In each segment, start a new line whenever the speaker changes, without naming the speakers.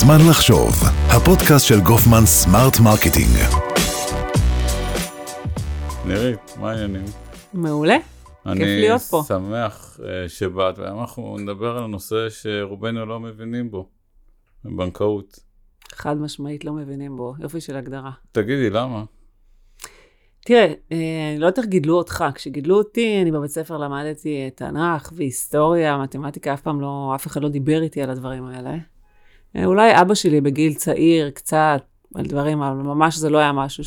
זמן לחשוב, הפודקאסט של גופמן סמארט מרקטינג.
נירית, מה העניינים?
מעולה, כיף להיות פה.
אני שמח שבאת, ואנחנו נדבר על הנושא שרובנו לא מבינים בו, בנקאות.
חד משמעית לא מבינים בו, יופי של הגדרה.
תגידי, למה?
תראה, לא יותר גידלו אותך, כשגידלו אותי, אני בבית ספר למדתי תנ"ך והיסטוריה, מתמטיקה, אף אחד לא דיבר איתי על הדברים האלה. אולי אבא שלי בגיל צעיר, קצת, על דברים, אבל ממש זה לא היה משהו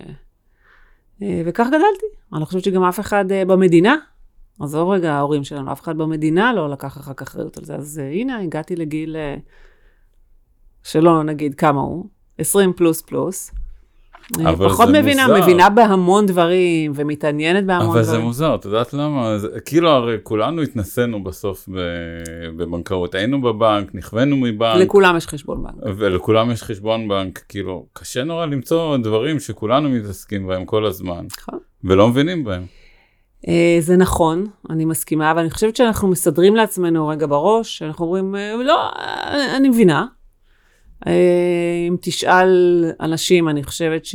וכך גדלתי. אני חושבת שגם אף אחד במדינה, עזוב רגע ההורים שלנו, אף אחד במדינה לא לקח אחר כך אחריות על זה. אז הנה, הגעתי לגיל שלא נגיד כמה הוא, 20 פלוס. פחות מבינה בהמון דברים, ומתעניינת בהמון דברים.
אבל זה מוזר, את יודעת למה? כאילו הרי כולנו התנסינו בסוף בבנקאות, היינו בבנק, נכוונו מבנק.
לכולם יש חשבון בנק.
ולכולם יש חשבון בנק, כאילו, קשה נורא למצוא דברים שכולנו מתעסקים בהם כל הזמן. נכון. ולא מבינים בהם.
זה נכון, אני מסכימה, אבל אני חושבת שאנחנו מסדרים לעצמנו רגע בראש, אנחנו אומרים, לא, אני מבינה. אם תשאל אנשים, אני חושבת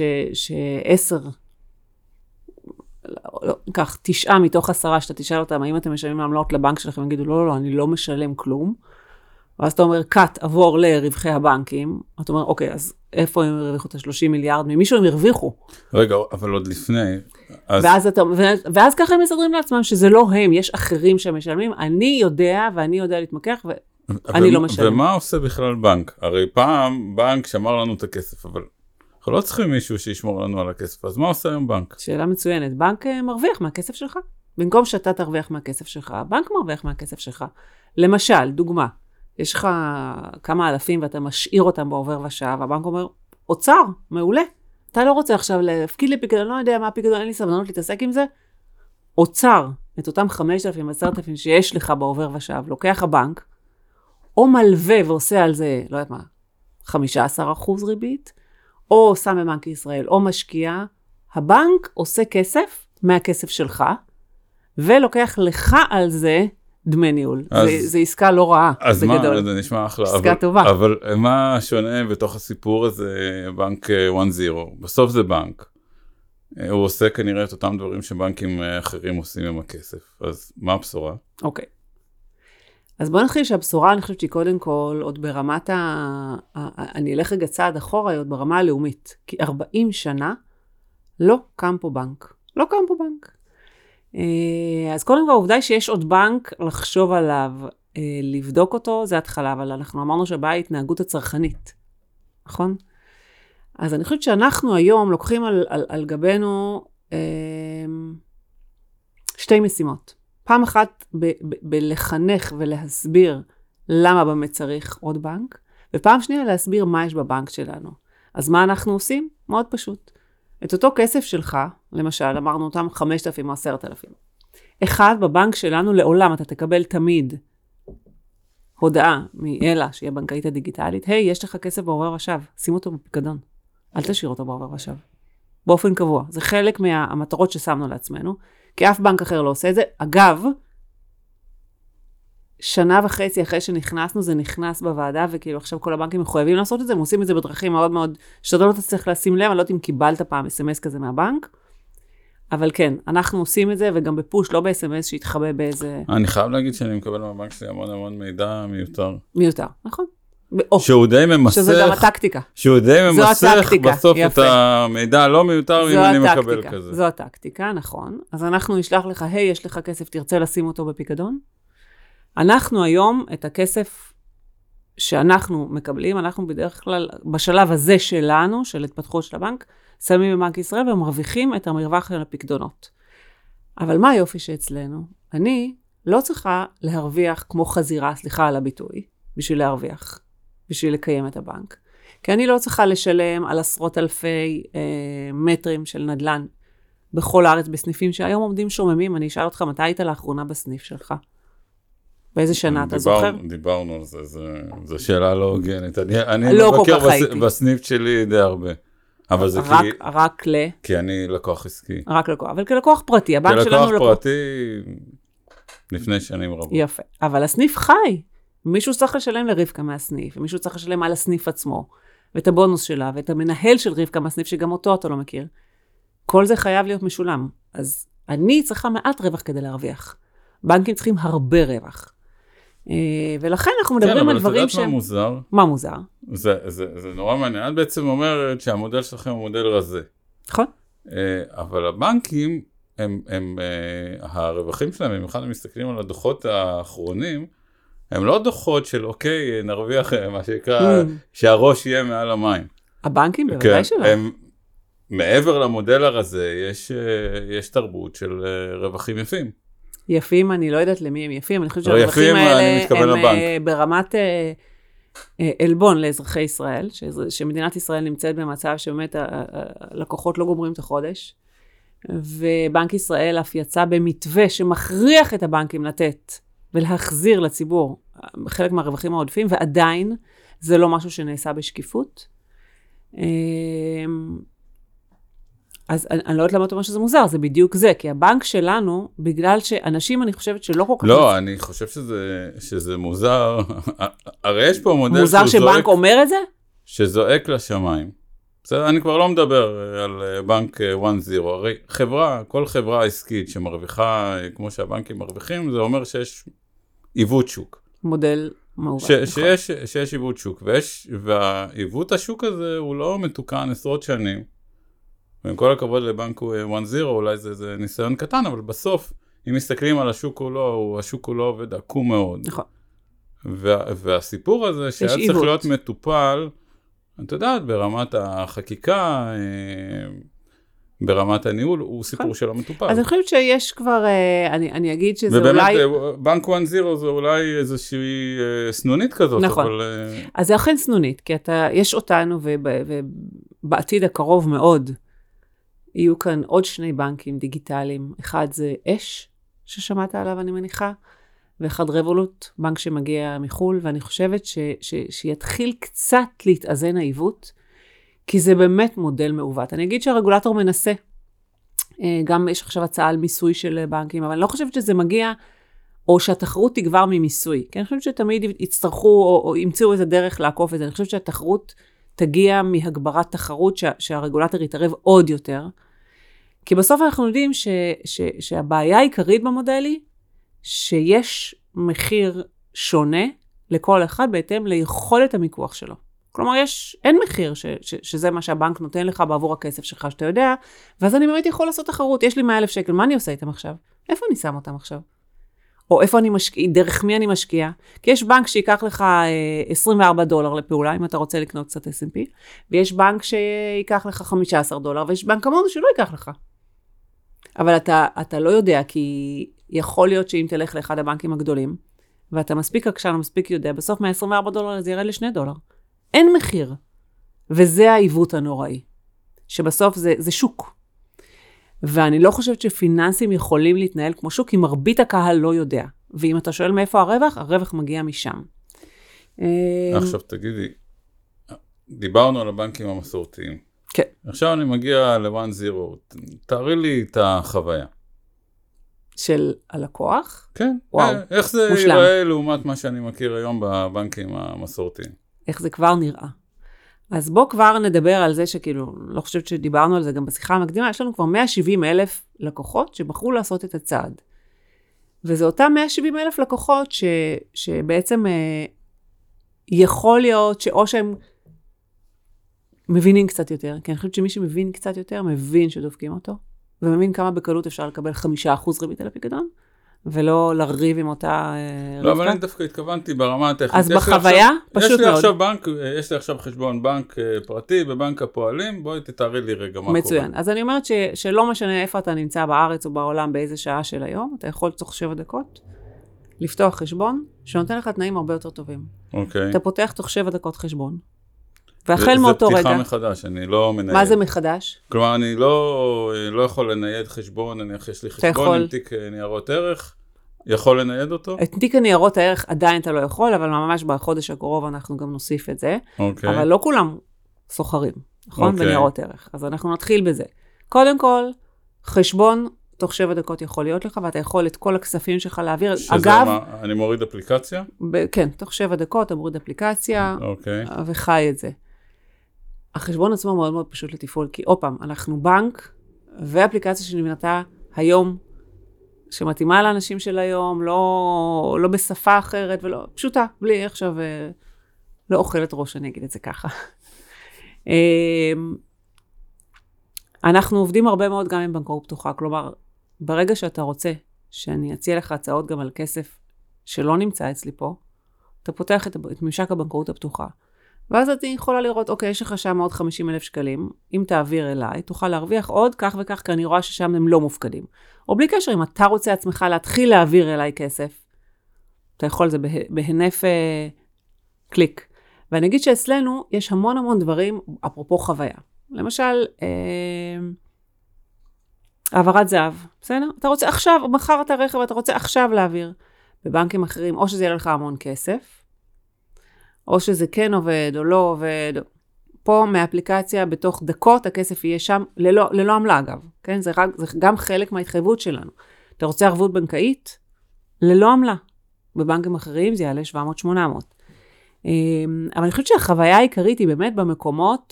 כך 9 מתוך 10 שאתה תשאל אותם, האם אתם משלמים עמלות לבנק שלכם, יגידו, לא, אני לא משלם כלום. ואז אתה אומר, קאט, עבור לרווחי הבנקים. אתה אומר, אוקיי, אז איפה הם הרוויחו את ה-30 מיליארד? ממישהו הם הרוויחו.
רגע, אבל עוד לפני.
ואז ככה הם מסדרים לעצמם שזה לא הם, יש אחרים שמשלמים. אני יודע, ואני יודע להתמקח, אני לא משלם.
ומה עושה בכלל בנק? הרי פעם בנק שמר לנו את הכסף, אבל אנחנו לא צריכים מישהו שישמור לנו על הכסף, אז מה עושה היום בנק?
שאלה מצוינת. בנק מרוויח מהכסף שלך. במקום שאתה תרוויח מהכסף שלך, הבנק מרוויח מהכסף שלך. למשל, דוגמה, יש לך כמה אלפים ואתה משאיר אותם בעובר ושב, והבנק אומר, אוצר, מעולה. אתה לא רוצה עכשיו להפקיד לי פיקדון, לא יודע מה פיקדון, אין לי סבלנות להתעסק עם זה. אוצר, את אותם 5,000, 10,000 שיש לך בעובר ושב, לוקח הבנק, או מלווה ועושה על זה, לא יודעת מה, 15% ריבית, או שם בבנק ישראל, או משקיע, הבנק עושה כסף מהכסף שלך, ולוקח לך על זה דמי ניהול. זה עסקה לא רעה,
אז מה,
בגדול.
זה נשמע אחלה.
עסקה טובה.
אבל מה שונה בתוך הסיפור הזה, בנק 1-0? בסוף זה בנק. הוא עושה כנראה את אותם דברים שבנקים אחרים עושים עם הכסף. אז מה הבשורה?
אוקיי. אז בוא נתחיל שהבשורה, אני חושבת שהיא קודם כל, עוד ברמת אני אלך רגע צעד אחורה, עוד ברמה הלאומית. כי 40 שנה לא קם פה בנק. לא קם פה בנק. אז קודם כל, העובדה היא שיש עוד בנק לחשוב עליו, לבדוק אותו, זה התחלה, אבל אנחנו אמרנו שהבעיה היא התנהגות הצרכנית. נכון? אז אני חושבת שאנחנו היום לוקחים על גבינו שתי משימות. פעם אחת בלחנך ולהסביר למה באמת צריך עוד בנק, ופעם שנייה להסביר מה יש בבנק שלנו. אז מה אנחנו עושים? מאוד פשוט. את אותו כסף שלך, למשל, אמרנו אותם 5,000 או 10,000. אחד, בבנק שלנו לעולם אתה תקבל תמיד הודעה מאלה, שהיא הבנקאית הדיגיטלית, היי, יש לך כסף בעובר ושב, שים אותו בפיקדון. אל תשאיר אותו בעובר ושב. באופן קבוע. זה חלק מהמטרות ששמנו לעצמנו, כי אף בנק אחר לא עושה את זה. אגב, 1.5 שנה אחרי שנכנסנו, זה נכנס בוועדה, וכאילו עכשיו כל הבנקים מחויבים לעשות את זה, הם עושים את זה בדרכים מאוד מאוד, שאתה לא תצטרך לשים לב, אני לא יודעת אם קיבלת פעם SMS כזה מהבנק, אבל כן, אנחנו עושים את זה, וגם בפוש, לא ב-SMS שהתחבא באיזה...
אני חייב להגיד שאני מקבל מהבנק שלי המון מידע מיותר.
מיותר, נכון.
שהוא די ממסך,
שזה גם הטקטיקה.
שהוא די ממסך בסוף את המידע הלא מיותר, אם אני מקבל כזה.
זו הטקטיקה, נכון. אז אנחנו נשלח לך, היי, יש לך כסף, תרצה לשים אותו בפיקדון? אנחנו היום, את הכסף שאנחנו מקבלים, אנחנו בדרך כלל, בשלב הזה שלנו, של התפתחות של הבנק, שמים בבנק ישראל ומרוויחים את המרווח של הפיקדונות. אבל מה היופי שאצלנו? אני לא צריכה להרוויח כמו חזירה, סליחה על הביטוי, בשביל להרוויח, בשביל לקיים את הבנק. כי אני לא צריכה לשלם על עשרות אלפי מטרים של נדל"ן בכל הארץ בסניפים שהיום עומדים שוממים. אני אשאל אותך, מתי היית לאחרונה בסניף שלך? באיזה שנה אתה זוכר?
דיברנו על זה, זו שאלה לא הוגנת. אני מבקר בסניף שלי די הרבה. אבל זה
רק
כי אני לקוח עסקי.
רק לקוח, אבל כלקוח פרטי. הבנק שלנו
כלקוח פרטי לפני שנים רבות.
יפה, אבל הסניף חי. מישהו צריך לשלם לרבקה מהסניף, ומישהו צריך לשלם על הסניף עצמו, ואת הבונוס שלה, ואת המנהל של רבקה מהסניף, שגם אותו אתה לא מכיר. כל זה חייב להיות משולם. אז אני צריכה מעט רווח כדי להרוויח. בנקים צריכים הרבה רווח. ולכן אנחנו מדברים על דברים
שהם... כן, אבל את יודעת מה מוזר?
מה מוזר?
זה נורא מעניין. את בעצם אומרת שהמודל שלכם הוא מודל רזה.
נכון.
אבל הבנקים, הרווחים שלהם, במיוחד הם מסתכלים על הדוחות האחרונים, הם לא דוחות של אוקיי, נרוויח מה שנקרא, שהראש יהיה מעל המים.
הבנקים בוודאי שלא.
מעבר למודל הרזה, יש תרבות של רווחים יפים.
יפים, אני לא יודעת למי הם יפים, אני חושבת שהרווחים האלה הם ברמת אלבון לאזרחי ישראל, שמדינת ישראל נמצאת במצב שבאמת הלקוחות לא גומרים את החודש, ובנק ישראל אף יצא במתווה שמכריח את הבנקים לתת ולהחזיר לציבור חלק מהרווחים העודפים, ועדיין זה לא משהו שנעשה בשקיפות. אז אני לא יודעת למה אתה אומר שזה מוזר, זה בדיוק זה, כי הבנק שלנו, בגלל שאנשים, אני חושבת שלא כל כך...
לא, אני חושב שזה מוזר, הרי יש פה מודל
מוזר שבנק אומר את זה?
שזועק לשמיים. בסדר, אני כבר לא מדבר על בנק 1-0, הרי כל חברה עסקית שמרוויחה, כמו שהבנקים מרוויחים, זה אומר שיש עיוות שוק.
מודל מעוות.
שיש עיוות שוק, והעיוות השוק הזה הוא לא מתוקן עשרות שנים, ועם כל הכבוד לבנק 1-0, אולי זה ניסיון קטן, אבל בסוף, אם מסתכלים על השוק השוק הוא לא עובד עקום מאוד.
נכון.
והסיפור הזה שהיה צריך להיות מטופל, את יודעת, ברמת החקיקה, ברמת הניהול, הוא סיפור שלא מטופל. אז
אני חושבת שיש כבר, אני אגיד שזה
ובאמת,
אולי...
ובאמת, בנק 1-0 זה אולי איזושהי סנונית כזאת,
נכון.
אבל...
אז זה אכן סנונית, כי יש אותנו, ובעתיד הקרוב מאוד, יהיו כאן עוד 2 בנקים דיגיטליים. אחד זה אש, ששמעת עליו אני מניחה, ואחד רבולוט, בנק שמגיע מחול, ואני חושבת שיתחיל קצת להתאזן העיוות, כי זה באמת מודל מעוות. אני אגיד שהרגולטור מנסה, גם יש עכשיו הצעה על מיסוי של בנקים, אבל אני לא חושבת שזה מגיע, או שהתחרות תגבר ממיסוי, כי אני חושבת שתמיד יצטרכו, או ימצאו איזה דרך לעקוף את זה. אני חושבת שהתחרות תגיע מהגברת תחרות, שהרגולטור יתערב עוד יותר, כי בסוף אנחנו יודעים שהבעיה העיקרית במודל היא, שיש מחיר שונה לכל אחד בהתאם ליכולת המיקוח שלו. כלומר, אין מחיר שזה מה שהבנק נותן לך בעבור הכסף שלך, שאתה יודע, ואז אני באמת יכול לעשות תחרות. יש לי 100,000 שקל, מה אני עושה איתם עכשיו? איפה אני שם אותם עכשיו? או איפה אני משקיע, דרך מי אני משקיע? כי יש בנק שיקח לך $24 לפעולה, אם אתה רוצה לקנות קצת S&P, ויש בנק שיקח לך $15, ויש בנק כמונו שלא ייקח לך. אבל אתה לא יודע, כי יכול להיות שאם תלך לאחד הבנקים הגדולים, ואתה מספיק עקשן, מספיק יודע, בסוף $24 זה ירד $2. אין מחיר. וזה העיוות הנוראי. שבסוף זה שוק. ואני לא חושבת שפיננסים יכולים להתנהל כמו שוק, כי מרבית הקהל לא יודע. ואם אתה שואל מאיפה הרווח מגיע משם.
עכשיו תגידי, דיברנו על הבנקים המסורתיים.
כן.
עכשיו אני מגיע ל-1-0, תארי לי את החוויה.
של הלקוח?
כן.
וואו,
איך זה
מושלם.
ייראה לעומת מה שאני מכיר היום בבנקים המסורתיים?
איך זה כבר נראה. אז בוא כבר נדבר על זה שכאילו, לא חושבת שדיברנו על זה גם בשיחה המקדימה, יש לנו כבר 170,000 לקוחות שבחרו לעשות את הצעד. וזה אותם 170,000 לקוחות שבעצם יכול להיות שאו שהם מבינים קצת יותר, כי אני חושבת שמי שמבין קצת יותר, מבין שדופקים אותו, ומבין כמה בקלות אפשר לקבל 5% ריבית על הפיקדון, ולא לריב עם אותה רבקה.
לא, אבל אני דווקא התכוונתי ברמה הטכנית.
אז בחוויה, פשוט מאוד.
יש לי עכשיו חשבון בנק פרטי בבנק הפועלים, בואי תתארי לי רגע מה קורה.
מצוין. אז אני אומרת שלא משנה איפה אתה נמצא בארץ או בעולם, באיזה שעה של היום, אתה יכול תוך 7 דקות, לפתוח חשבון, שנותן לך תנאים הרבה יותר טובים.
אוקיי.
אתה פותח תוך 7 דקות חשבון. והחל מאותו רגע...
זה פתיחה מחדש, אני לא מנייד.
מה זה מחדש?
כלומר, אני לא יכול לנייד חשבון, יש לי חשבון עם תיק ניירות ערך, יכול לנייד אותו?
את תיק הניירות הערך עדיין אתה לא יכול, אבל ממש בחודש הקרוב אנחנו גם נוסיף את זה.
אוקיי.
אבל לא כולם סוחרים, נכון? בניירות ערך. אז אנחנו נתחיל בזה. קודם כל, חשבון תוך 7 דקות יכול להיות לך, ואתה יכול את כל הכספים שלך להעביר.
שזה
אגב,
מה, אני מוריד אפליקציה?
כן, תוך 7 דקות אתה מוריד אפליקציה, וחי את זה. החשבון עצמו מאוד מאוד פשוט לתפעול, כי עוד פעם, אנחנו בנק, ואפליקציה שנבנתה היום, שמתאימה לאנשים של היום, לא בשפה אחרת, ולא, פשוטה, בלי עכשיו, לא אוכלת ראש, אני אגיד את זה ככה. אנחנו עובדים הרבה מאוד גם עם בנקאות פתוחה, כלומר, ברגע שאתה רוצה שאני אציע לך הצעות גם על כסף שלא נמצא אצלי פה, אתה פותח את ממשק הבנקאות הפתוחה, ואז אתה יכולה לראות, אוקיי, יש לך שם עוד 50,000 שקלים, אם תעביר אליי, תוכל להרוויח עוד כך וכך, כי אני רואה ששם הם לא מופקדים. או בלי קשר, אם אתה רוצה עצמך להתחיל להעביר אליי כסף, אתה יכול, זה בהינף קליק. ואני אגיד שאצלנו יש המון המון דברים, אפרופו חוויה. למשל, העברת זהב, בסדר? אתה רוצה עכשיו, מחר את הרכב, אתה רוצה עכשיו להעביר. בבנקים אחרים, או שזה יהיה לך המון כסף, או שזה כן עובד או לא עובד. פה מהאפליקציה, בתוך דקות, הכסף יהיה שם, ללא עמלה אגב. כן? זה גם חלק מההתחייבות שלנו. אתה רוצה ערבות בנקאית? ללא עמלה. בבנקים אחרים זה יעלה 700-800. אבל אני חושבת שהחוויה העיקרית היא באמת במקומות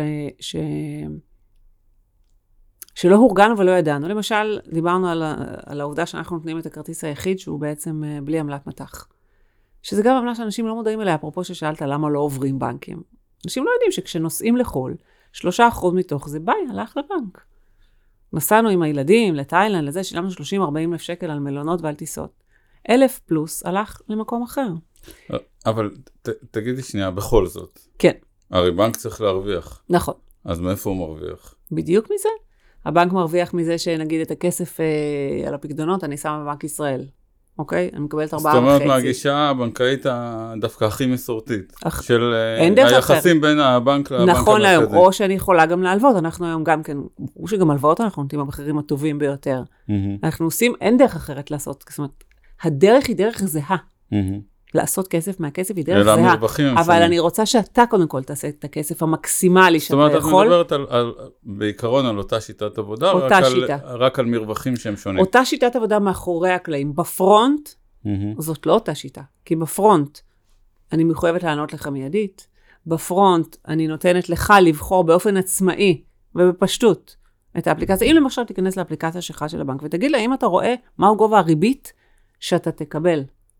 שלא הורגנו ולא ידענו. למשל, דיברנו על העובדה שאנחנו נותנים את הכרטיס היחיד, שהוא בעצם בלי עמלת מתח. שזה גם עמלה שאנשים לא מודעים אליה, אפרופו ששאלת למה לא עוברים בנקים. אנשים לא יודעים שכשנוסעים לחול, 3% מתוך זה ביי, הלך לבנק. נסענו עם הילדים, לתאילנד, לזה, שילמנו 30-40 אלף שקל על מלונות ועל טיסות. 1,000 פלוס הלך למקום אחר.
אבל תגידי שנייה, בכל זאת.
כן.
הרי בנק צריך להרוויח.
נכון.
אז מאיפה הוא מרוויח?
בדיוק מזה. הבנק מרוויח מזה שנגיד את הכסף על הפקדונות, אני שמה בבנק ישראל. אוקיי? אני מקבלת 4.5.
זאת אומרת, מהגישה הבנקאית דווקא הכי מסורתית. של היחסים בין הבנק לבנק המרכזי.
נכון להיום, או שאני יכולה גם להלוות. אנחנו היום גם כן, ברור שגם הלוואות אנחנו נותנים במחירים הטובים ביותר. אנחנו עושים, אין דרך אחרת לעשות. זאת אומרת, הדרך היא דרך זהה. לעשות כסף מהכסף היא דרך זהה. אבל אני רוצה שאתה קודם כל תעשה את הכסף המקסימלי שאתה יכול.
זאת אומרת, את מדברת בעיקרון על אותה שיטת עבודה, רק על מרווחים שהם שונים.
אותה שיטת עבודה מאחורי הקלעים. בפרונט, זאת לא אותה שיטה. כי בפרונט, אני מחויבת לענות לך מיידית. בפרונט, אני נותנת לך לבחור באופן עצמאי ובפשטות את האפליקציה. אם למשל תיכנס לאפליקציה שלך של הבנק, ותגיד לה, אם אתה רואה מהו גובה הריבית שאתה תקבל.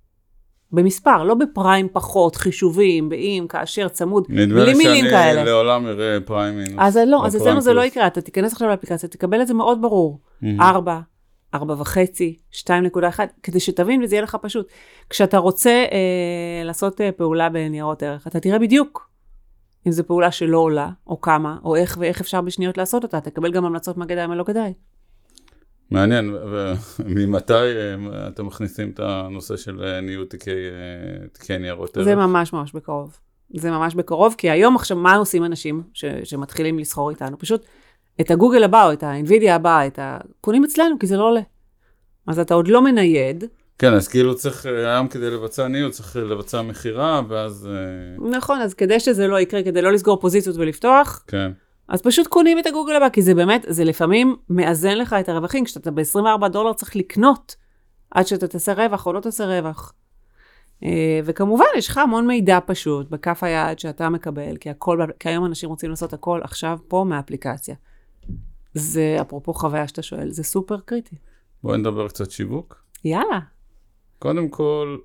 במספר, לא בפריים פחות, חישובים, באם, כאשר, צמוד, מילים כאלה.
נדמה לי שאני לעולם אראה פריים מינוס.
אז לא, אז אצלנו זה לא יקרה, אתה תיכנס עכשיו לאפליקציה, תקבל את זה מאוד ברור. 4, 4.5, 2.1, כדי שתבין וזה יהיה לך פשוט. כשאתה רוצה לעשות פעולה בניירות ערך, אתה תראה בדיוק אם זו פעולה שלא עולה, או כמה, או איך ואיך אפשר בשניות לעשות אותה, תקבל גם המלצות מה כדאי, מה לא כדאי.
מעניין, וממתי אתם מכניסים את הנושא של ניהול תיקי ניירות ערך?
זה ממש ממש בקרוב. זה ממש בקרוב, כי היום עכשיו מה עושים אנשים שמתחילים לסחור איתנו? פשוט את הגוגל הבא, או את האינווידיה הבא, קונים אצלנו, כי זה לא עולה. אז אתה עוד לא מנייד.
כן, אז כאילו צריך, היום כדי לבצע ניהול, צריך לבצע מחירה, ואז...
נכון, אז כדי שזה לא יקרה, כדי לא לסגור פוזיציות ולפתוח,
כן.
אז פשוט קונים את הגוגל הבא, כי זה באמת, זה לפעמים מאזן לך את הרווחים, כשאתה ב$24 צריך לקנות, עד שאתה תעשה רווח או לא תעשה רווח. וכמובן, יש לך המון מידע פשוט, בכף היד שאתה מקבל, כי היום אנשים רוצים לעשות הכל עכשיו פה מהאפליקציה. זה, אפרופו חוויה שאתה שואל, זה סופר קריטי.
בואי נדבר קצת שיווק.
יאללה.
קודם כל,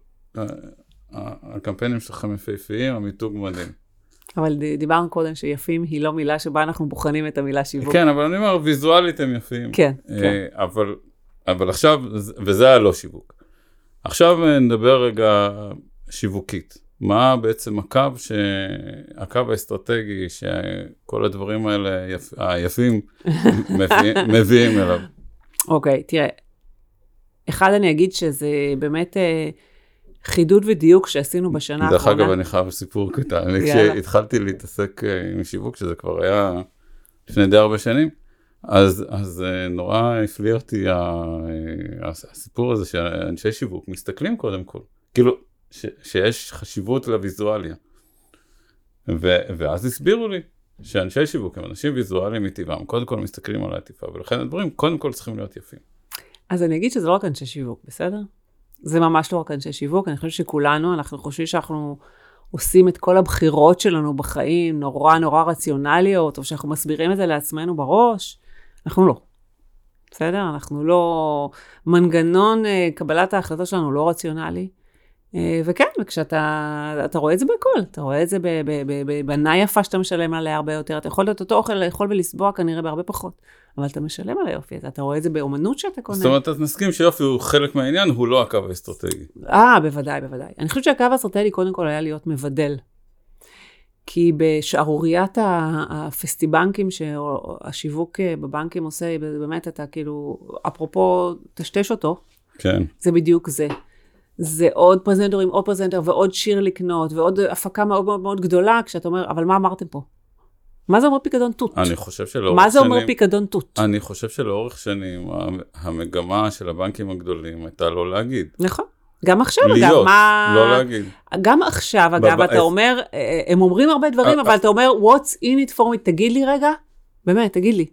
הקמפיינים שלכם יפהפיים, המיתוג מדהים. אבל
דיברנו קודם שיפים היא לא מילה שבה אנחנו בוחנים את המילה שיווק.
כן, אבל אני אומר, ויזואלית הם יפים.
כן, כן.
אבל עכשיו, וזה היה לא שיווק. עכשיו נדבר רגע שיווקית. מה בעצם הקו האסטרטגי שכל הדברים האלה היפים מביאים אליו?
אוקיי, תראה. אחד אני אגיד שזה באמת חידוד ודיוק שעשינו בשנה האחרונה.
דרך אגב, אני חייב סיפור קטן. כשהתחלתי להתעסק עם שיווק, שזה כבר היה לפני די הרבה שנים, אז נורא הפליא אותי הסיפור הזה שאנשי שיווק מסתכלים קודם כל. כאילו, שיש חשיבות לויזואליה. ואז הסבירו לי שאנשי שיווק הם אנשים ויזואליים מטבעם. קודם כל מסתכלים על העטיפה, ולכן הדברים קודם כל צריכים להיות יפים.
אז אני אגיד שזה לא רק אנשי שיווק, בסדר? זה ממש לא רק אנשי שיווק, אני חושבת שכולנו, אנחנו חושבים שאנחנו עושים את כל הבחירות שלנו בחיים, נורא נורא רציונליות, או שאנחנו מסבירים את זה לעצמנו בראש, אנחנו לא. בסדר? אנחנו לא, מנגנון קבלת ההחלטות שלנו לא רציונלי, וכן, וכשאתה רואה את זה בכל, אתה רואה את זה בבנה יפה שאתה משלם עליה הרבה יותר, אתה יכול להיות אותו אוכל לאכול ולסבוע כנראה בהרבה פחות, אבל אתה משלם על היופי הזה, אתה רואה את זה באומנות שאתה קונה.
זאת אומרת, אתה נסכים שיופי הוא חלק מהעניין, הוא לא הקו האסטרטגי.
בוודאי, בוודאי. אני חושבת שהקו האסטרטגי קודם כל היה להיות מבדל. כי בשערוריית הפסטיבנקים שהשיווק בבנקים עושה, באמת אתה כאילו, אפרופו תשתש אותו,
כן.
זה בדיוק זה. זה עוד פרזנטור עם עוד פרזנטור, ועוד שיר לקנות, ועוד הפקה מאוד מאוד מאוד גדולה, כשאתה אומר, אבל מה אמרתם פה? מה זה אומר פיקדון תות?
אני חושב שלאורך
מה זה אומר פיקדון תות?
אני חושב שלאורך שנים, המגמה של הבנקים הגדולים הייתה לא להגיד.
נכון. גם עכשיו,
להיות,
אגב, מה...
לא להגיד.
גם עכשיו, אגב, אתה אומר, הם אומרים הרבה דברים, אבל אתה אומר, what's in it for me? תגיד לי רגע, באמת, תגיד לי.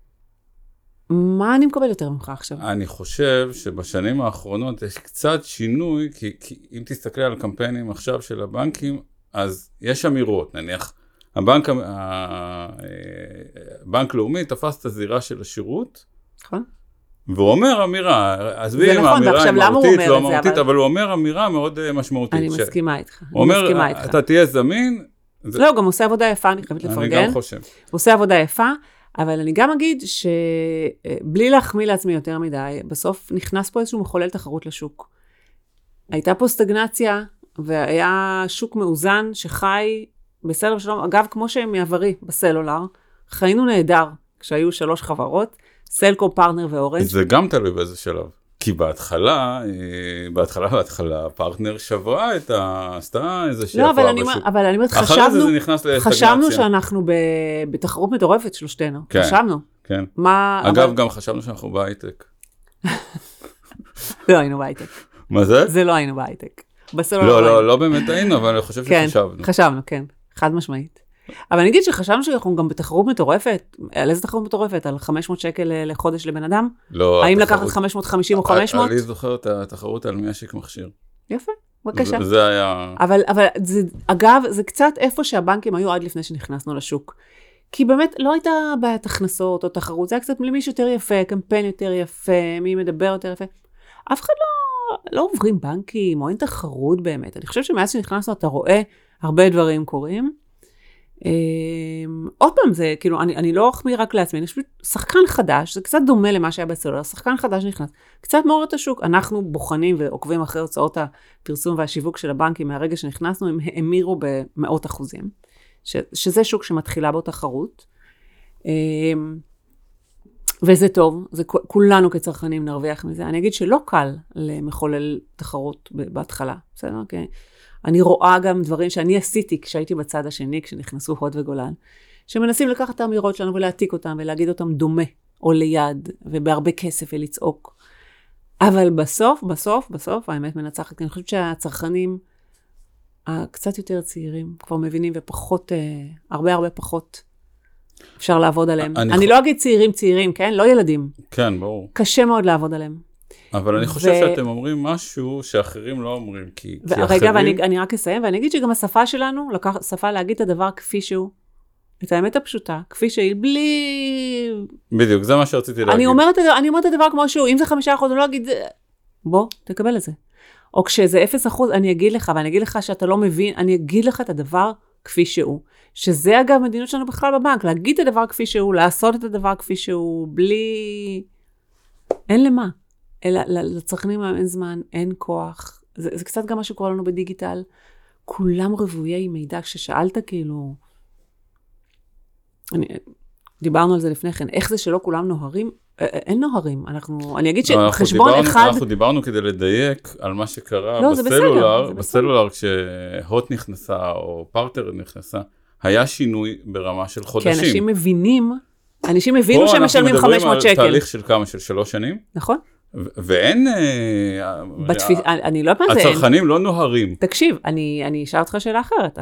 מה אני מקבל יותר ממך עכשיו?
אני חושב שבשנים האחרונות יש קצת שינוי, כי אם תסתכלי על קמפיינים עכשיו של הבנקים, אז יש אמירות, נניח, בנק לאומי תפס את הזירה של השירות,
נכון.
והוא אומר אמירה, עזבי אם האמירה היא מהותית, לא מהותית, אבל הוא אומר אמירה מאוד משמעותית.
אני מסכימה איתך.
הוא אומר, אתה תהיה זמין.
לא, הוא גם עושה עבודה יפה, אני חייבת לפרגן.
אני גם חושב.
הוא עושה עבודה יפה, אבל אני גם אגיד שבלי להחמיא לעצמי יותר מדי, בסוף נכנס פה איזשהו מחולל תחרות לשוק. הייתה פה סטגנציה, והיה שוק מאוזן שחי בסדר ושלום, אגב, כמו שהם מעברי בסלולר, חיינו נהדר כשהיו 3 חברות, סלקום, פרטנר ואורנג'.
זה גם תלוי באיזה שלב. כי בהתחלה, פרטנר שברה עשתה איזושהי הפרעה בשוק.
לא, אבל אני אומרת, חשבנו שאנחנו בתחרות מטורפת שלושתנו. חשבנו.
כן. אגב, גם חשבנו שאנחנו בהייטק.
לא היינו בהייטק.
מה זה?
זה לא היינו בהייטק.
לא באמת היינו, אבל אני חושב שחשבנו.
כן, חשבנו, כן. חד משמעית. אבל אני אגיד שחשבנו שאנחנו גם בתחרות מטורפת. על איזה תחרות מטורפת? על 500 שקל לחודש לבן אדם?
לא.
האם לקחת 550 או 500?
אני זוכר את התחרות על 100 שיק מכשיר.
יפה, בבקשה.
זה היה...
אבל אגב, זה קצת איפה שהבנקים היו עד לפני שנכנסנו לשוק. כי באמת לא הייתה בעיית הכנסות או תחרות. זה היה קצת מי שיותר יפה, קמפיין יותר יפה, מי מדבר יותר יפה. אף אחד לא עוברים בנקים, או אין תחרות באמת. אני חושב שמאז שנכנסנו אתה רואה הרבה דברים קורים. עוד פעם, זה כאילו, אני לא אחמיא רק לעצמי, אני חושבת, שחקן חדש, זה קצת דומה למה שהיה בסלולר, שחקן חדש נכנס, קצת מעורר את השוק, אנחנו בוחנים ועוקבים אחרי הוצאות הפרסום והשיווק של הבנקים, מהרגע שנכנסנו, הם האמירו במאות אחוזים, שזה שוק שמתחילה בו תחרות, וזה טוב, כולנו כצרכנים נרוויח מזה, אני אגיד שלא קל למחולל תחרות בהתחלה, בסדר? אוקיי. אני רואה גם דברים שאני עשיתי כשהייתי בצד השני, כשנכנסו הוד וגולן, שמנסים לקחת את האמירות שלנו ולהעתיק אותם, ולהגיד אותם דומה, או ליד, ובהרבה כסף ולצעוק. אבל בסוף, האמת מנצחת, כי אני חושבת שהצרכנים הקצת יותר צעירים, כבר מבינים, ופחות, הרבה פחות אפשר לעבוד עליהם. אני לא אגיד צעירים, כן? לא ילדים.
כן, ברור.
קשה מאוד לעבוד עליהם.
אבל אני חושב שאתם אומרים משהו שאחרים לא אומרים, כי
רגע, ואני רק אסיים, ואני אגיד שגם השפה שלנו, שפה להגיד את הדבר כפי שהוא, את האמת הפשוטה, כפי שהיא, בלי...
בדיוק, זה מה שרציתי להגיד.
אני אומרת את הדבר כמו שהוא, אם זה 5%, אני לא אגיד, בוא, תקבל את זה. או כשזה 0%, אני אגיד לך, ואני אגיד לך שאתה לא מבין, אני אגיד לך את הדבר כפי שהוא. שזה אגב מדיניות שלנו בכלל בבנק, להגיד את הדבר כפי שהוא, לעשות את הדבר כפי שהוא, בלי... אין למה. אלא לצרכנים אין זמן, אין כוח. זה קצת גם מה שקורה לנו בדיגיטל. כולם רבויי מידע, כששאלת כאילו... דיברנו על זה לפני כן, איך זה שלא כולם נוהרים? אין נוהרים. אני אגיד שחשבון אחד...
אנחנו דיברנו כדי לדייק על מה שקרה בסלולר. בסלולר כשהוט נכנסה, או פרטנר נכנסה, היה שינוי ברמה של חודשים.
כן, אנשים הבינו שהם משלמים 500 שקל. פה אנחנו מדברים על
תהליך של כמה? של 3 שנים?
נכון.
ואין...
אני לא יודעת מה זה...
הצרכנים לא נוהרים.
תקשיב, אני אשאל אותך שאלה אחרת.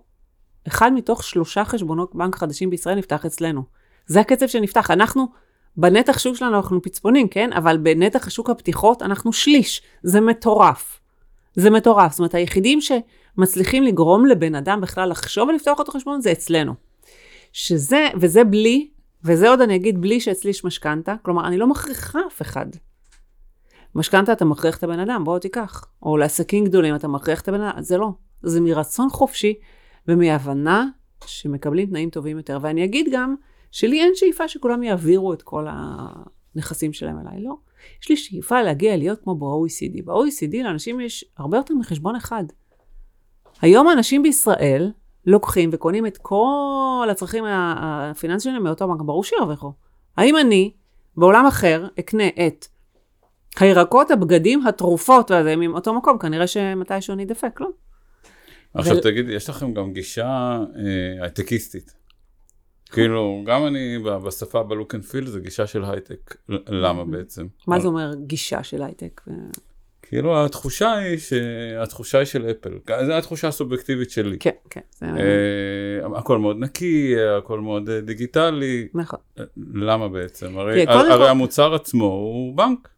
אחד מתוך 3 חשבונות בנק חדשים בישראל נפתח אצלנו. זה הקצב שנפתח. אנחנו בנתח שוק שלנו אנחנו פצפונים, כן? אבל בנתח השוק הפתיחות אנחנו שליש. זה מטורף. זה מטורף. זאת אומרת, היחידים שמצליחים לגרום לבן אדם בכלל לחשוב ולפתוח אותו חשבון, זה אצלנו. וזה בלי, וזה עוד אני אגיד, בלי שאצלי יש משכנתה. כלומר, אני לא מכריחה אף אחד. משכנתה אתה מכריח את הבן אדם, בואו תיקח. או לעסקים גדולים אתה מכריח את הבן אדם, זה לא. זה מרצון חופשי, ומהבנה שמקבלים תנאים טובים יותר. ואני אגיד גם, שלי אין שאיפה שכולם יעבירו את כל הנכסים שלהם אליי, לא. יש לי שאיפה להגיע להיות כמו ב-OECD. ב-OECD לאנשים יש הרבה יותר מחשבון אחד. היום האנשים בישראל לוקחים וקונים את כל הצרכים הפיננסיים שלהם מאותו בנק, ברור שירוויחו. האם אני, בעולם אחר, אקנה את הירקות, הבגדים, התרופות, וזה מאותו מקום, כנראה שמתישהו אני דפק, לא?
עכשיו תגיד, יש לכם גם גישה הייטקיסטית. כאילו, גם אני בשפה בלוק אנד פיל, זה גישה של הייטק. למה בעצם?
מה זה אומר גישה של הייטק?
כאילו, התחושה היא של אפל. זו התחושה הסובייקטיבית שלי.
כן, כן.
הכל מאוד נקי, הכל מאוד דיגיטלי.
נכון.
למה בעצם? הרי המוצר עצמו הוא בנק.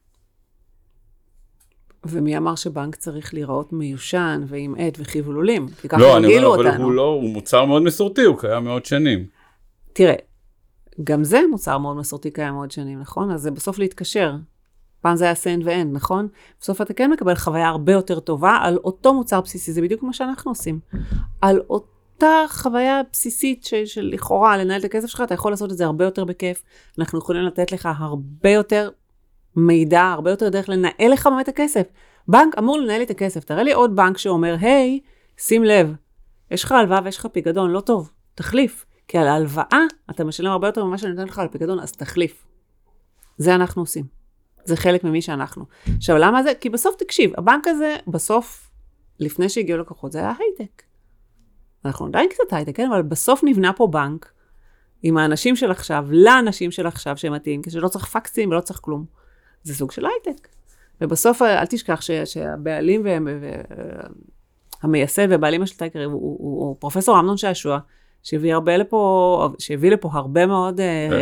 ומי אמר שבנק צריך להיראות מיושן ועם עט וחיבולולים?
לא, אני אומר, אבל הוא מוצר מאוד מסורתי, הוא קיים מאוד שנים.
תראה, גם זה מוצר מאוד מסורתי קיים מאוד שנים, נכון? אז זה בסוף להתקשר. פעם זה היה סנד ואין, נכון? בסוף אתה כן מקבל חוויה הרבה יותר טובה על אותו מוצר בסיסי, זה בדיוק מה שאנחנו עושים. על אותה חוויה בסיסית של לכאורה לנהל את הכסף שלך, אתה יכול לעשות את זה הרבה יותר בכיף. אנחנו יכולים לתת לך הרבה יותר מידע, הרבה יותר דרך לנהל לך באמת הכסף. בנק אמור לנהל את הכסף. תראה לי עוד בנק שאומר, היי, שים לב, יש לך הלוואה ויש לך פיקדון, לא טוב, תחליף. כי על ההלוואה אתה משלם הרבה יותר ממה שאני נותן לך על פיקדון, אז תחליף. זה אנחנו עושים. זה חלק ממי שאנחנו. עכשיו, למה זה? כי בסוף תקשיב, הבנק הזה, בסוף, לפני שהגיעו לקוחות, זה היה הייטק. אנחנו עדיין קצת הייטק, כן? אבל בסוף נבנה פה בנק, עם האנשים של עכשיו, לאנשים של עכשיו שמתאים, כשלא צריך פקסים ולא צריך כלום. זה סוג של הייטק. ובסוף, אל תשכח שהבעלים המייסד והבעלים השלטה העיקרי, הוא פרופסור אמנון שעשוע, שהביא לפה הרבה מאוד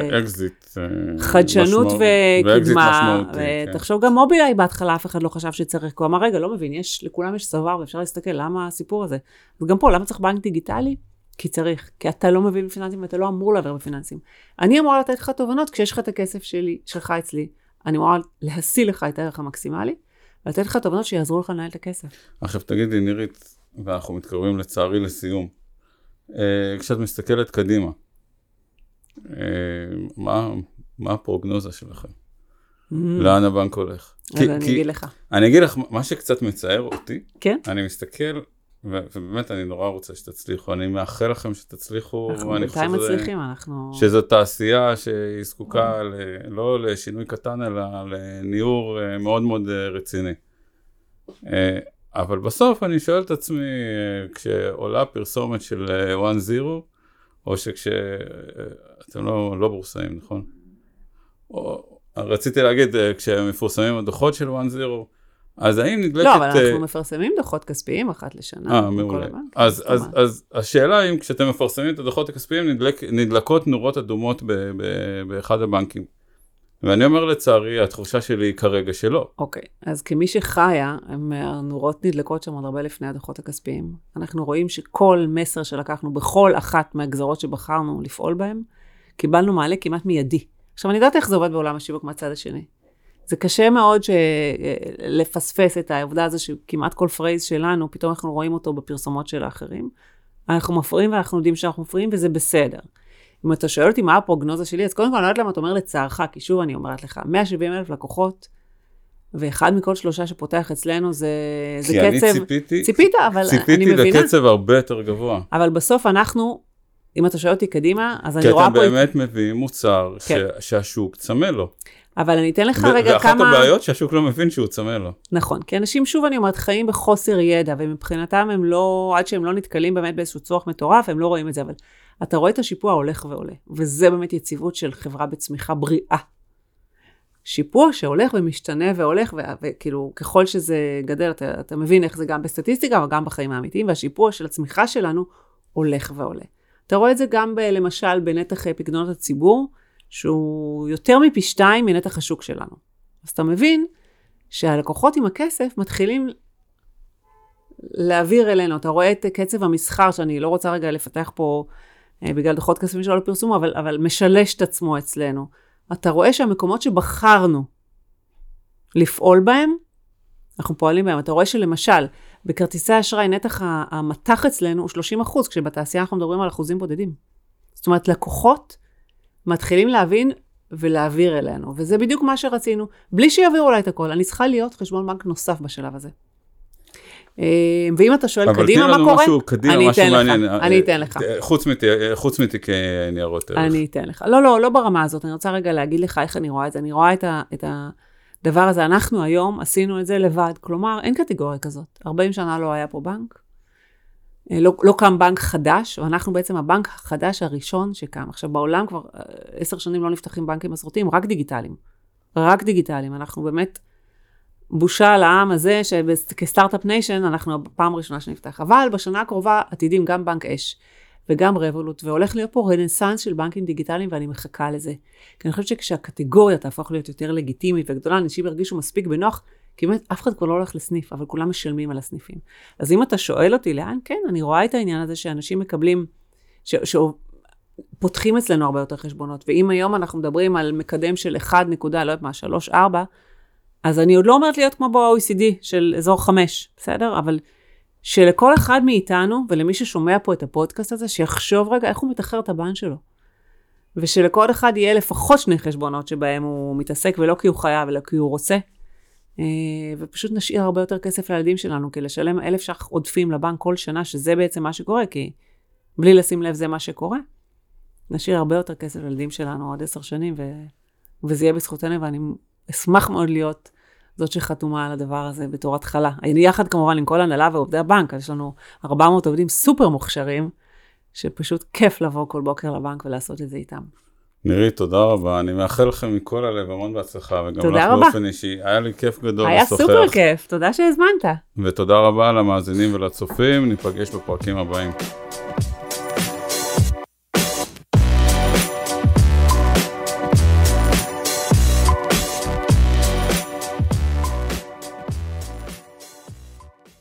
חדשנות וקדמה. ותחשוב גם מובילאיי בהתחלה, אף אחד לא חשב שצריך. הוא אמר, רגע, לא מבין, לכולם יש סבר, ואפשר להסתכל, למה הסיפור הזה? וגם פה, למה צריך בנק דיגיטלי? כי צריך, כי אתה לא מבין בפיננסים, ואתה לא אמור לעבר בפיננסים. אני אמורה לתת לך תובנות, כשיש לך את הכסף שלך אצלי, אני אמורה להשיא לך את הערך המקסימלי, ולתת לך תובנות שיעזרו לך לנהל את הכסף.
עכשיו תגידי, נירית, ואנחנו מתקרבים לצערי לסיום. כשאת מסתכלת קדימה, מה הפרוגנוזה שלכם? לאן הבנק הולך?
אני אגיד לך.
אני אגיד לך, מה שקצת מצער אותי,
כן?
אני מסתכל, ובאמת אני נורא רוצה שתצליחו, אני מאחל לכם שתצליחו,
אנחנו בינתיים מצליחים, אנחנו...
שזו תעשייה שהיא זקוקה לא לשינוי קטן, אלא לניעור מאוד מאוד רציני. אבל בסוף אני שואל את עצמי, כשעולה פרסומת של 1-0, או אתם לא בורסאים, נכון? רציתי להגיד, כשמפורסמים הדוחות של 1-0, אז האם נדלקת...
לא, אבל אנחנו מפרסמים דוחות כספיים אחת לשנה.
מעולה. אז השאלה אם כשאתם מפרסמים את הדוחות הכספיים, נדלקות נורות אדומות באחד הבנקים. ואני אומר לצערי, התחושה שלי היא כרגע שלא.
אוקיי, אז כמי שחיה, הנורות נדלקות שם עוד הרבה לפני הדוחות הכספיים. אנחנו רואים שכל מסר שלקחנו בכל אחת מהגזרות שבחרנו לפעול בהם, קיבלנו מעלה כמעט מיידי. עכשיו, אני יודעת איך זה עובד בעולם השיווק מהצד השני. זה קשה מאוד לפספס את העובדה הזו שכמעט כל פרייז שלנו, פתאום אנחנו רואים אותו בפרסומות של האחרים. אנחנו מפריעים ואנחנו יודעים שאנחנו מפריעים, וזה בסדר. אם אתה שואל אותי מה הפרוגנוזה שלי, אז קודם כל אני לא יודעת למה אתה אומר לצערך, כי שוב אני אומרת לך, 170,000 לקוחות, ואחד מכל 3 שפותח אצלנו זה קצב...
כי אני ציפית, אבל אני מבינה. ציפיתי לקצב הרבה יותר גבוה.
אבל בסוף אנחנו, אם אתה שואל אותי קדימה, אז אני רואה פה...
כי אתם באמת מביאים מוצר שהשוק צמא לו.
אבל אני אתן לך רגע כמה...
ואחת הבעיות שהשוק לא מבין שהוא צמא לו.
נכון, כי אנשים שוב אני אומרת, חיים בחוסר ידע, ומבחינתם הם לא, עד שהם לא נתקלים באמת באיזשהו צורך מטורף, הם לא רואים את זה, אבל אתה רואה את השיפוע הולך ועולה, וזה באמת יציבות של חברה בצמיחה בריאה. שיפוע שהולך ומשתנה והולך, וכאילו ככל שזה גדל, אתה מבין איך זה גם בסטטיסטיקה, אבל גם בחיים האמיתיים, והשיפוע של הצמיחה שלנו הולך ועולה. אתה רואה את זה גם למשל בנתח פקדונות הציבור, שהוא יותר מפי 2 מנתח השוק שלנו. אז אתה מבין שהלקוחות עם הכסף מתחילים להעביר אלינו. אתה רואה את קצב המסחר, שאני לא רוצה רגע לפתח פה בגלל דוחות כספים שלא לפרסום, אבל משלש את עצמו אצלנו. אתה רואה שהמקומות שבחרנו לפעול בהם, אנחנו פועלים בהם. אתה רואה שלמשל, בכרטיסי אשראי נתח המתח אצלנו הוא 30%, כשבתעשייה אנחנו מדברים על אחוזים בודדים. זאת אומרת, לקוחות מתחילים להבין ולהעביר אלינו, וזה בדיוק מה שרצינו, בלי שיעבירו אולי את הכל. אני צריכה להיות חשבון בנק נוסף בשלב הזה. ואם אתה שואל קדימה מה קורה, אני אתן לך.
חוץ מתיקי ניירות ערך.
אני אתן לך. לא ברמה הזאת, אני רוצה רגע להגיד לך איך אני רואה את זה. אני רואה את הדבר הזה, אנחנו היום עשינו את זה לבד, כלומר אין קטגוריה כזאת. 40 שנה לא היה פה בנק, לא קם בנק חדש, ואנחנו בעצם הבנק החדש הראשון שקם. עכשיו בעולם כבר 10 שנים לא נפתחים בנקים מסורתיים, רק דיגיטליים. רק דיגיטליים. אנחנו באמת בושה על העם הזה, שכסטארט-אפ ניישן אנחנו הפעם הראשונה שנפתח. אבל בשנה הקרובה עתידים גם בנק אש וגם רבולוט, והולך להיות פה רנסנס של בנקים דיגיטליים, ואני מחכה לזה. כי אני חושבת שכשהקטגוריה תהפוך להיות יותר לגיטימית וגדולה, אנשים ירגישו מספיק בנוח, כי באמת אף אחד כבר לא הולך לסניף, אבל כולם משלמים על הסניפים. אז אם אתה שואל אותי לאן, כן, אני רואה את העניין הזה שאנשים מקבלים, שפותחים אצלנו הרבה יותר חשבונות, ואם היום אנחנו מדברים על מקדם של 1.3-4, אז אני עוד לא אומרת להיות כמו ב-OECD של אזור 5, בסדר? אבל שלכל אחד מאיתנו, ולמי ששומע פה את הפודקאסט הזה, שיחשוב רגע איך הוא מתחרר את הבן שלו. ושלכל אחד יהיה לפחות 2 חשבונות שבהם הוא מתעסק, ולא כי הוא חייב, אלא כי הוא רוצה. ופשוט נשאיר הרבה יותר כסף לילדים שלנו, כי לשלם 1,000 ש"ח עודפים לבנק כל שנה, שזה בעצם מה שקורה, כי בלי לשים לב זה מה שקורה. נשאיר הרבה יותר כסף לילדים שלנו עוד 10 שנים, וזה יהיה בזכותנו, ואני אשמח מאוד להיות זאת שחתומה על הדבר הזה בתור התחלה. אני יחד כמובן עם כל הנהלה ועובדי הבנק, יש לנו 400 עובדים סופר מוכשרים, שפשוט כיף לבוא כל בוקר לבנק ולעשות את זה איתם.
נירית, תודה רבה. אני מאחל לכם מכל הלב המון בהצלחה, וגם לך באופן אישי. היה לי כיף גדול לשוחח.
היה סופר כיף, תודה שהזמנת.
ותודה רבה למאזינים ולצופים, ניפגש בפרקים הבאים.